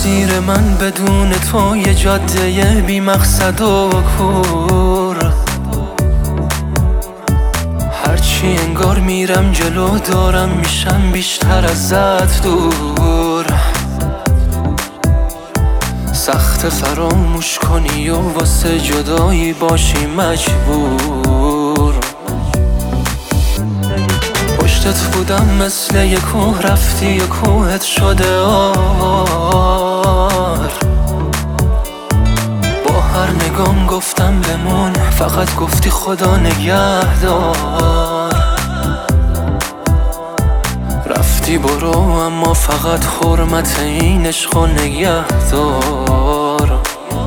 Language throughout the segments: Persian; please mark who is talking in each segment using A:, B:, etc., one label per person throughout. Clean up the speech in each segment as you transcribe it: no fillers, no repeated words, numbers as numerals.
A: مسیر من بدون تو یه جاده بی مقصد و کور، هرچی انگار میرم جلو دارم میشم بیشتر ازت دور. سخت فراموش کنی و واسه جدایی باشی مجبور. پشتت بودم مثل یه کوه، رفتی یه کوهت شده آوار. با هر نگام گفتم بمون، فقط گفتی خدا نگهدار. رفتی برو اما فقط حرمت این عشق و نگهدار.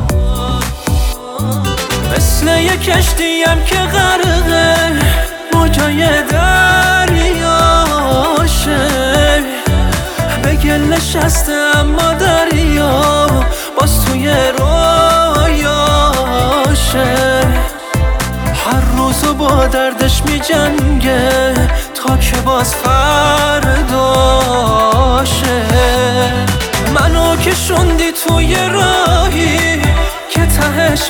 A: مثل یه کشتیم که غرقه موجای دریاشه، به گل نشسته اما دریا باز توی رویاشه. هر روزو با دردش می جنگه تا که باز فرداشه. منو که شوندی توی راهی که تهش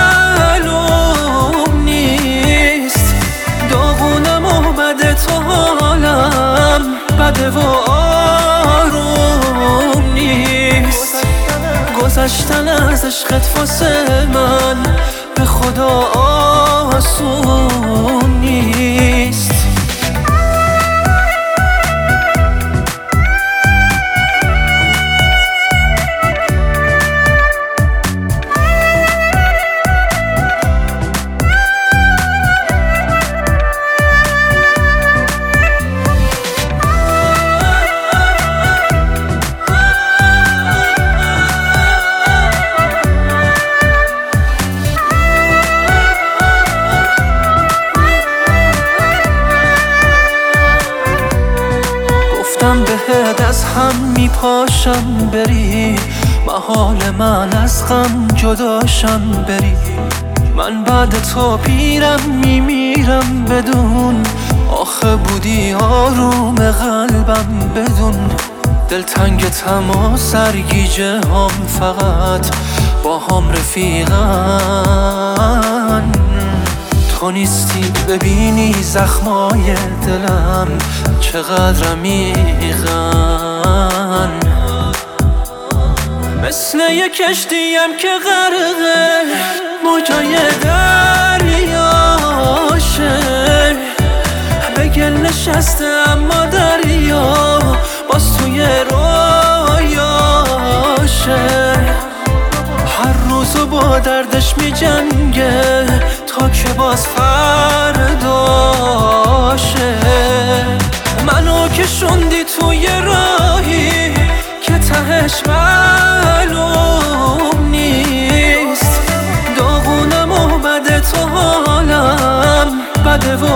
A: معلوم نیست. داغونم و بده تو حالم بده و آروم نیست. گذشتن از عشقت واسه من به خدا آسون نیست. بهت از هم میپاشم بری، محال من از غم جداشم بری. من بعد تو پیرم میمیرم بدون، آخه بودی آروم قلبم بدون. دلتنگتم و سرگیجه هم فقط با هم رفیقن. تو نیستی ببینی زخمای دلم چقدر عمیقن. مثل یه کشتیم که غرقه موجای دریاشه، به گل نشسته اما دریا باز توی رویاشه. هر روزو با دردش می جنگه تا که باز فرداشه. منو که شوندی توی راهی که تهش معلوم نیست. داغونم و بده تو حالم بده و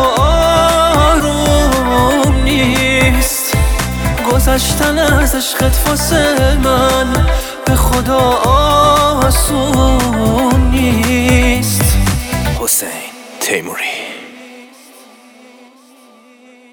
A: آروم نیست. گذشتن از عشقت واسه من به خدا آسون نیست.
B: حسین تیموری.